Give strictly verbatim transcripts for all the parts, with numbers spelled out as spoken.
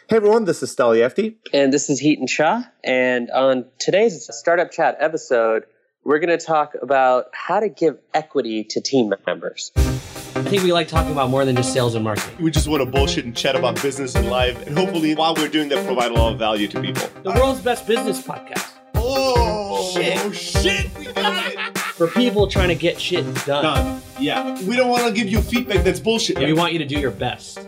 Hey everyone, this is Stali Efti. And this is Heaton Shah. And on today's Startup Chat episode, we're going to talk about how to give equity to team members. I think we like talking about more than just sales and marketing. We just want to bullshit and chat about business and life. And hopefully, while we're doing that, provide a lot of value to people. The world's best business podcast. Oh, shit. Oh, shit. We got it. For people trying to get shit done. Done. Yeah. We don't want to give you feedback that's bullshit. Yeah, we want you to do your best.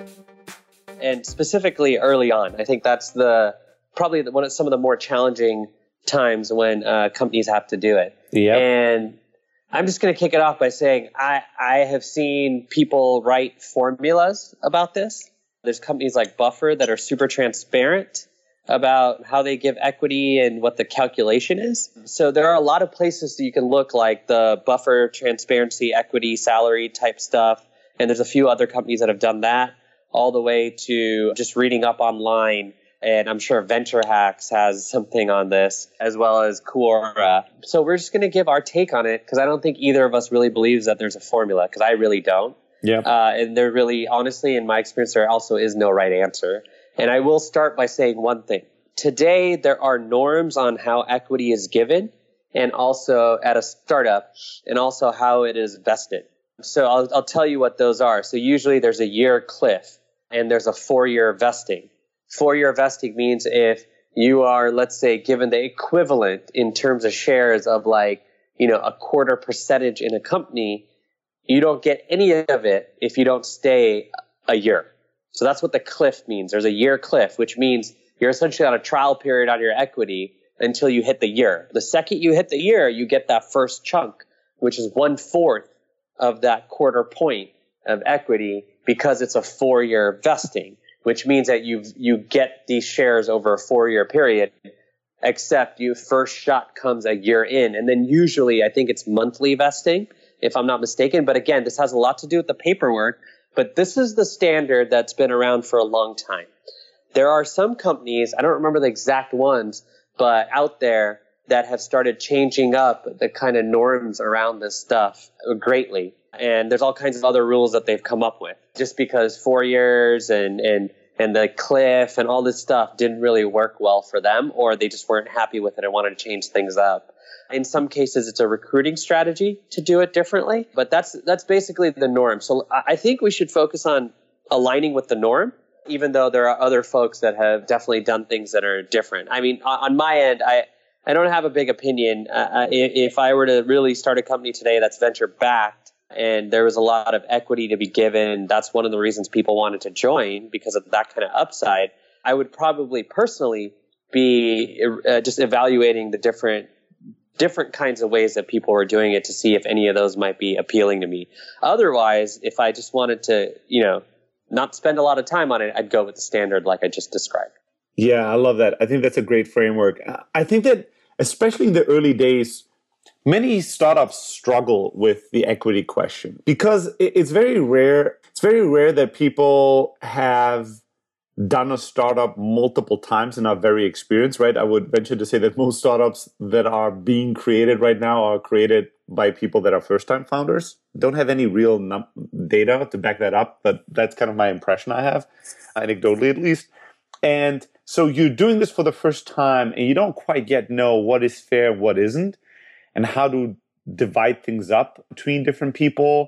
And specifically early on, I think that's the probably the, one of some of the more challenging times when uh, companies have to do it. Yeah. And I'm just going to kick it off by saying I, I have seen people write formulas about this. There's companies like Buffer that are super transparent about how they give equity and what the calculation is. So there are a lot of places that you can look, like the Buffer transparency, equity, salary type stuff. And there's a few other companies that have done that, all the way to just reading up online. And I'm sure Venture Hacks has something on this, as well as Quora. So we're just going to give our take on it, because I don't think either of us really believes that there's a formula, because I really don't. Yeah. Uh, and there really, honestly, in my experience, there also is no right answer. And I will start by saying one thing. Today, there are norms on how equity is given, and also at a startup, and also how it is vested. So I'll, I'll tell you what those are. So usually there's a year cliff, and there's a four-year vesting. Four-year vesting means if you are, let's say, given the equivalent in terms of shares of like, you know, a quarter percentage in a company, you don't get any of it if you don't stay a year. So that's what the cliff means. There's a year cliff, which means you're essentially on a trial period on your equity until you hit the year. The second you hit the year, you get that first chunk, which is one-fourth of that quarter point of equity, because it's a four-year vesting, which means that you you get these shares over a four-year period, except you first shot comes a year in. And then usually I think it's monthly vesting, if I'm not mistaken. But again, this has a lot to do with the paperwork. But this is the standard that's been around for a long time. There are some companies, I don't remember the exact ones, but out there that have started changing up the kind of norms around this stuff greatly. And there's all kinds of other rules that they've come up with, just because four years and, and, and the cliff and all this stuff didn't really work well for them, or they just weren't happy with it and wanted to change things up. In some cases, it's a recruiting strategy to do it differently, but that's, that's basically the norm. So I think we should focus on aligning with the norm, even though there are other folks that have definitely done things that are different. I mean, on my end, I, I don't have a big opinion. Uh, if I were to really start a company today that's venture backed, and there was a lot of equity to be given, that's one of the reasons people wanted to join, because of that kind of upside, I would probably personally be uh, just evaluating the different different kinds of ways that people were doing it to see if any of those might be appealing to me. Otherwise, if I just wanted to, you know, not spend a lot of time on it, I'd go with the standard like I just described. Yeah, I love that. I think that's a great framework. I think that especially in the early days, many startups struggle with the equity question, because it's very rare. It's very rare that people have done a startup multiple times and are very experienced, right? I would venture to say that most startups that are being created right now are created by people that are first-time founders. Don't have any real num- data to back that up, but that's kind of my impression I have, anecdotally at least. And so you're doing this for the first time, and you don't quite yet know what is fair, what isn't, and how to divide things up between different people.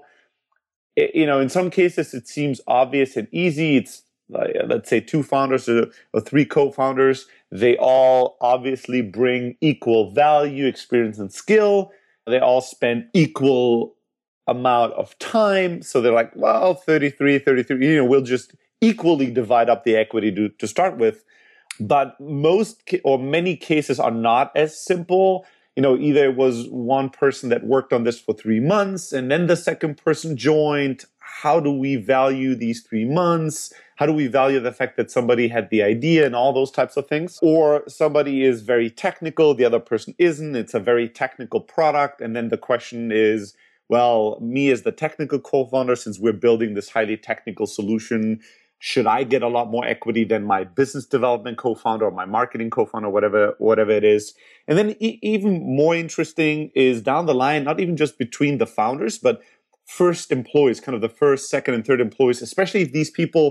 It, you know, in some cases, it seems obvious and easy. It's, uh, let's say, two founders or, or three co-founders. They all obviously bring equal value, experience, and skill. They all spend equal amount of time. So they're like, well, thirty-three, thirty-three, you know, we'll just equally divide up the equity to, to start with. But most or many cases are not as simple. You know, either it was one person that worked on this for three months and then the second person joined. How do we value these three months? How do we value the fact that somebody had the idea and all those types of things? Or somebody is very technical, the other person isn't. It's a very technical product. And then the question is, well, me as the technical co-founder, since we're building this highly technical solution, should I get a lot more equity than my business development co-founder or my marketing co-founder, whatever, whatever it is? And then e- even more interesting is down the line, not even just between the founders, but first employees, kind of the first, second, and third employees, especially if these people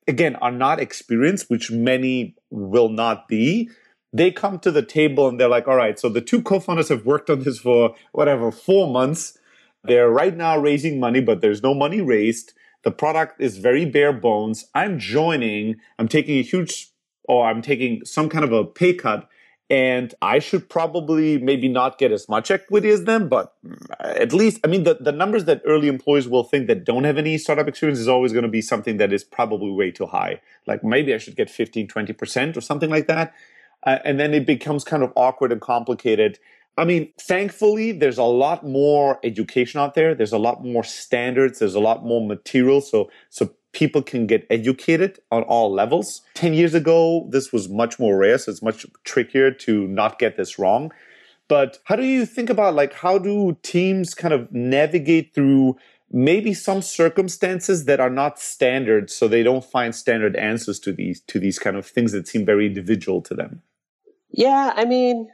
again, are not experienced, which many will not be, they come to the table and they're like, all right, so the two co-founders have worked on this for whatever, four months. They're right now raising money, but there's no money raised. The product is very bare bones. I'm joining, I'm taking a huge, or I'm taking some kind of a pay cut, and I should probably maybe not get as much equity as them, but at least, I mean, the, the numbers that early employees will think that don't have any startup experience is always going to be something that is probably way too high. Like maybe I should get fifteen, twenty percent or something like that. Uh, and then it becomes kind of awkward and complicated. I mean, thankfully, there's a lot more education out there. There's a lot more standards. There's a lot more material. So, so people can get educated on all levels. ten years ago, this was much more rare. So it's much trickier to not get this wrong. But how do you think about, like, how do teams kind of navigate through maybe some circumstances that are not standard, so they don't find standard answers to these, to these kind of things that seem very individual to them? Yeah, I mean,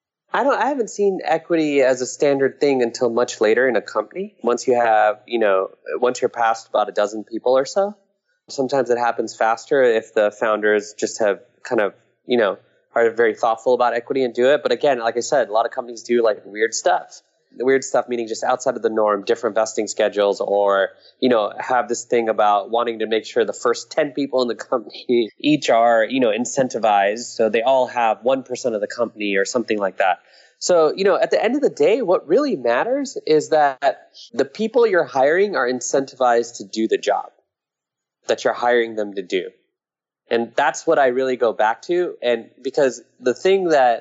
I don't. I haven't seen equity as a standard thing until much later in a company. Once you have, you know, once you're past about a dozen people or so. Sometimes it happens faster if the founders just have kind of, you know, are very thoughtful about equity and do it. But again, like I said, a lot of companies do like weird stuff. The weird stuff meaning just outside of the norm, different vesting schedules, or, you know, have this thing about wanting to make sure the first ten people in the company each are, you know, incentivized. So they all have one percent of the company or something like that. So, you know, at the end of the day, what really matters is that the people you're hiring are incentivized to do the job that you're hiring them to do. And that's what I really go back to. And because the thing that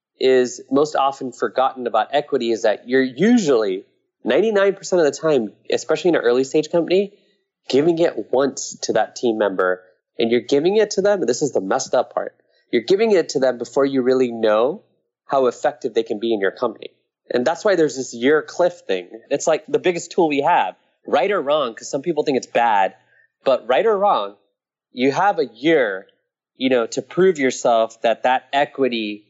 is most often forgotten about equity is that you're usually ninety-nine percent of the time, especially in an early stage company, giving it once to that team member, and you're giving it to them. And this is the messed up part. You're giving it to them before you really know how effective they can be in your company. And that's why there's this year cliff thing. It's like the biggest tool we have, right or wrong, because some people think it's bad, but right or wrong, you have a year, you know, to prove yourself that that equity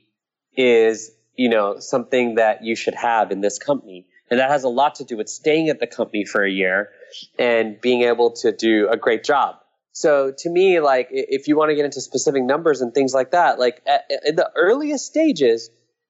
is, you know, something that you should have in this company. And that has a lot to do with staying at the company for a year and being able to do a great job. So to me, like, if you want to get into specific numbers and things like that, like at, in the earliest stages,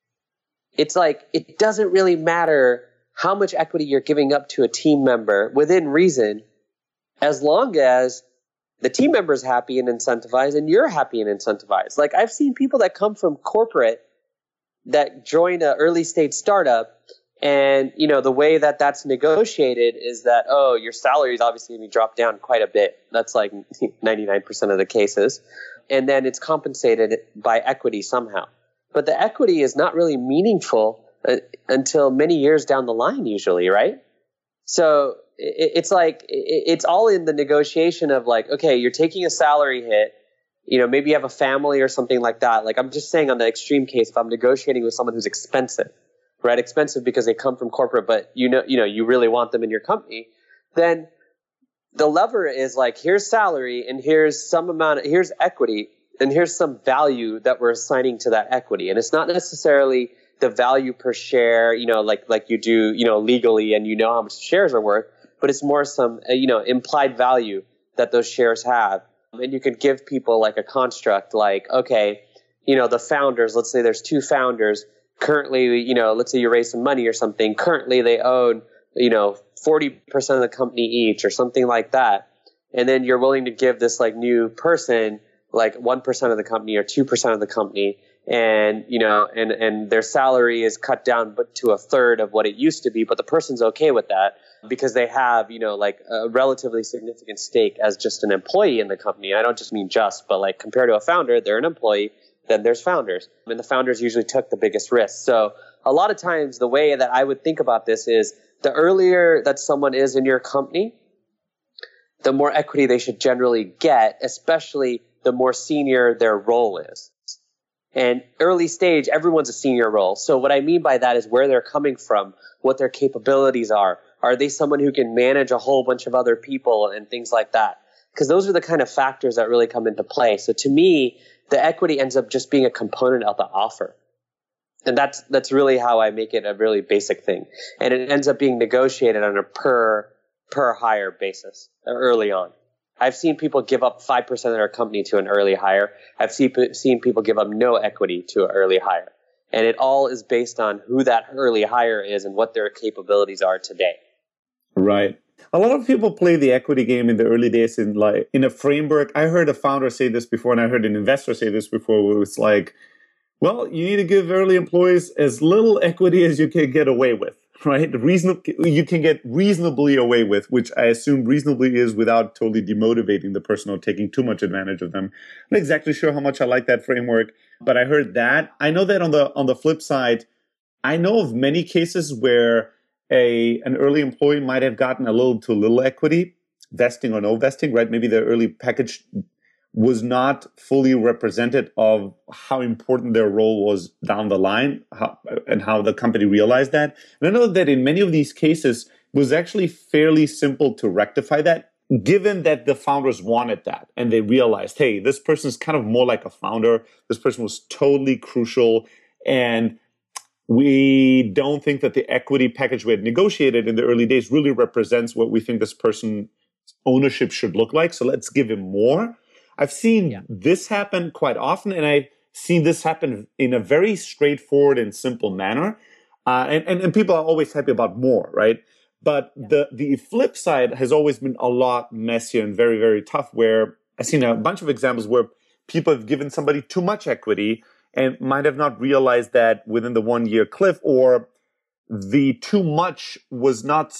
it's like, it doesn't really matter how much equity you're giving up to a team member within reason, as long as the team member is happy and incentivized and you're happy and incentivized. Like, I've seen people that come from corporate that join an early stage startup, and, you know, the way that that's negotiated is that, oh, your salary is obviously going to be dropped down quite a bit. That's like ninety-nine percent of the cases. And then it's compensated by equity somehow. But the equity is not really meaningful uh, until many years down the line usually, right? So it, it's like, it, it's all in the negotiation of like, okay, you're taking a salary hit. You know, maybe you have a family or something like that. Like, I'm just saying on the extreme case, if I'm negotiating with someone who's expensive, right? Expensive because they come from corporate, but you know, you know, you really want them in your company, then the lever is like, here's salary and here's some amount of, here's equity and here's some value that we're assigning to that equity. And it's not necessarily the value per share, you know, like, like you do, you know, legally, and you know how much shares are worth, but it's more some, you know, implied value that those shares have. And you could give people like a construct like, okay, you know, the founders, let's say there's two founders currently, you know, let's say you raise some money or something. Currently they own, you know, forty percent of the company each or something like that. And then you're willing to give this like new person like one percent of the company or two percent of the company. And, you know, and, and their salary is cut down but to a third of what it used to be. But the person's okay with that because they have, you know, like a relatively significant stake as just an employee in the company. I don't just mean just, but like compared to a founder, they're an employee. Then there's founders. And the founders usually took the biggest risk. So a lot of times the way that I would think about this is the earlier that someone is in your company, the more equity they should generally get, especially the more senior their role is. And early stage, everyone's a senior role. So what I mean by that is where they're coming from, what their capabilities are. Are they someone who can manage a whole bunch of other people and things like that? Because those are the kind of factors that really come into play. So to me, the equity ends up just being a component of the offer. And that's that's really how I make it a really basic thing. And it ends up being negotiated on a per per hire basis early on. I've seen people give up five percent of their company to an early hire. I've seen, seen people give up no equity to an early hire. And it all is based on who that early hire is and what their capabilities are today. Right. A lot of people play the equity game in the early days in like in a framework. I heard a founder say this before, and I heard an investor say this before, where it's like, well, you need to give early employees as little equity as you can get away with, right? Reason you can get reasonably away with, which I assume reasonably is without totally demotivating the person or taking too much advantage of them. I'm not exactly sure how much I like that framework, but I heard that. I know that on the on the flip side, I know of many cases where a an early employee might have gotten a little too little equity, vesting or no vesting, right? Maybe their early package was not fully represented of how important their role was down the line, how, and how the company realized that. And I know that in many of these cases, it was actually fairly simple to rectify that, given that the founders wanted that. And they realized, hey, this person is kind of more like a founder. This person was totally crucial. And we don't think that the equity package we had negotiated in the early days really represents what we think this person's ownership should look like. So let's give him more. I've seen yeah. this happen quite often, and I've seen this happen in a very straightforward and simple manner. Uh, and, and, and people are always happy about more, right? But yeah. the, the flip side has always been a lot messier and very, very tough, where I've seen a bunch of examples where people have given somebody too much equity and might have not realized that within the one-year cliff, or the too much was not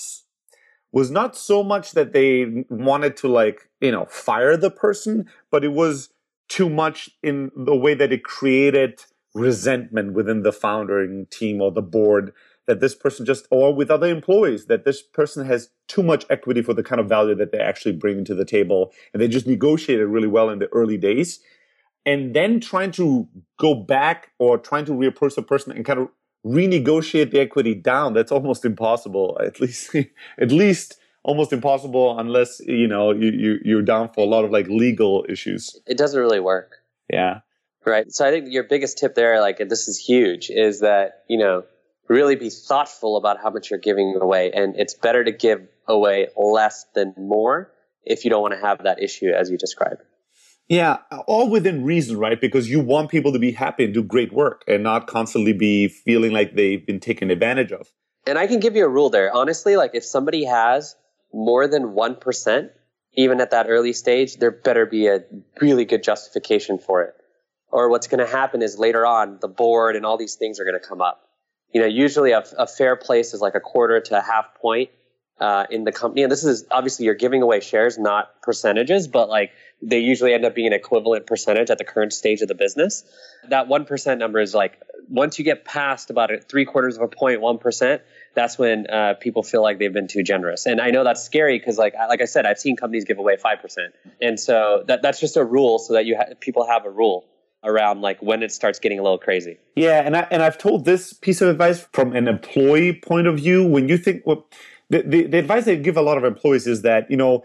was not so much that they wanted to, like, you know, fire the person, but it was too much in the way that it created resentment within the founding team or the board, that this person just, or with other employees, that this person has too much equity for the kind of value that they actually bring to the table. And they just negotiated really well in the early days. And then trying to go back or trying to reapproach the person and kind of renegotiate the equity down, that's almost impossible. At least, at least almost impossible unless, you know, you, you, you're down for a lot of like legal issues. It doesn't really work. Yeah. Right. So I think your biggest tip there, like, this is huge, is that, you know, really be thoughtful about how much you're giving away. And it's better to give away less than more if you don't want to have that issue as you described. Yeah, all within reason, right? Because you want people to be happy and do great work and not constantly be feeling like they've been taken advantage of. And I can give you a rule there. Honestly, like, if somebody has more than one percent, even at that early stage, there better be a really good justification for it. Or what's going to happen is later on, the board and all these things are going to come up. You know, usually a, a fair place is like a quarter to a half point uh, in the company. And this is obviously you're giving away shares, not percentages, but like they usually end up being an equivalent percentage at the current stage of the business. That one percent number is like, once you get past about a three quarters of a point, one percent, that's when uh, people feel like they've been too generous. And I know that's scary because, like, like I said, I've seen companies give away five percent. And so that that's just a rule so that you ha- people have a rule around like when it starts getting a little crazy. Yeah, and I and I've told this piece of advice from an employee point of view. When you think, well, the, the, the advice I give a lot of employees is that, you know,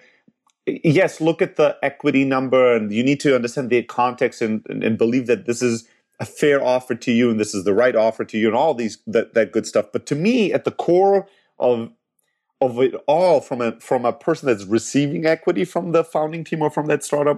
yes, look at the equity number, and you need to understand the context and, and, and believe that this is a fair offer to you and this is the right offer to you and all these that, that good stuff. But to me, at the core of of it all, from a from a person that's receiving equity from the founding team or from that startup,